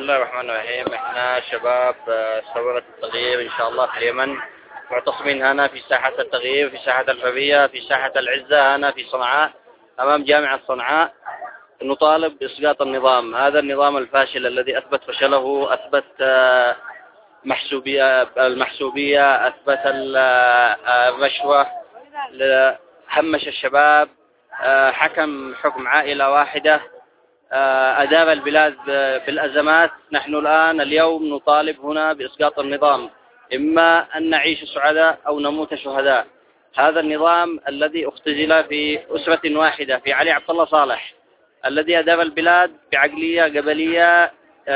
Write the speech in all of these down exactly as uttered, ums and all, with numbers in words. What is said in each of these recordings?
الله الرحمن الرحيم. احنا شباب ثورة التغيير ان شاء الله في اليمن، معتصمين هنا في ساحة التغيير، في ساحة الحرية، في ساحة العزة هنا في صنعاء امام جامعة صنعاء. نطالب بإسقاط النظام، هذا النظام الفاشل الذي أثبت فشله، أثبت محسوبية المحسوبية، أثبت الرشوة، همش الشباب، حكم حكم عائلة واحدة، أدار البلاد بالأزمات. نحن الآن اليوم نطالب هنا بإسقاط النظام، إما أن نعيش سعداء أو نموت شهداء. هذا النظام الذي اختزل في أسرة واحدة في علي عبد الله صالح، الذي أدار البلاد بعقلية قبلية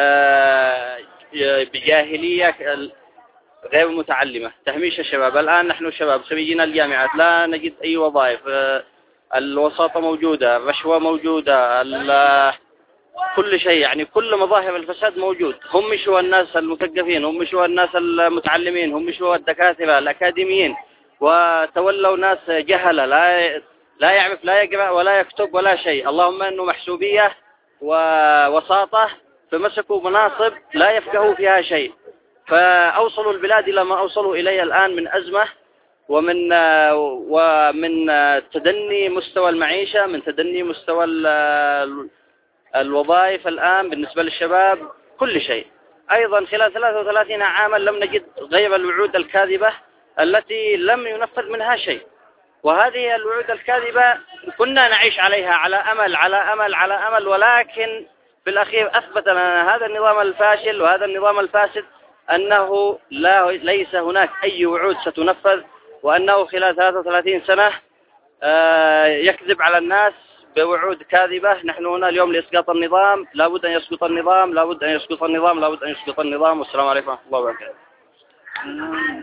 بجاهلية غير متعلمة، تهميش الشباب. الآن نحن الشباب خريجين الجامعات لا نجد أي وظائف، الوساطة موجودة، الرشوة موجودة، كل شيء، يعني كل مظاهر الفساد موجود. هم مشوا الناس المثقفين، هم مشوا الناس المتعلمين، هم مشوا الدكاترة الأكاديميين، وتولوا ناس جهلة لا لا يعرف لا يقرأ ولا يكتب ولا شيء. اللهم أنه محسوبية ووساطة، فمسكوا مناصب لا يفقهوا فيها شيء، فأوصلوا البلاد إلى ما أوصلوا إليه الآن من أزمة، ومن ومن تدني مستوى المعيشة، من تدني مستوى الوظائف الآن بالنسبة للشباب، كل شيء. أيضا خلال ثلاثة وثلاثين عاما لم نجد غير الوعود الكاذبة التي لم ينفذ منها شيء، وهذه الوعود الكاذبة كنا نعيش عليها على أمل على أمل على أمل، ولكن في الأخير أثبت لنا هذا النظام الفاشل وهذا النظام الفاسد أنه لا ليس هناك أي وعود ستنفذ، وأنه خلال ثلاثة وثلاثين سنة يكذب على الناس بوعود كاذبة. نحن هنا اليوم لإسقاط النظام، لابد أن يسقط النظام، لابد أن يسقط النظام، لابد أن يسقط النظام. والسلام عليكم ورحمة الله وبركاته.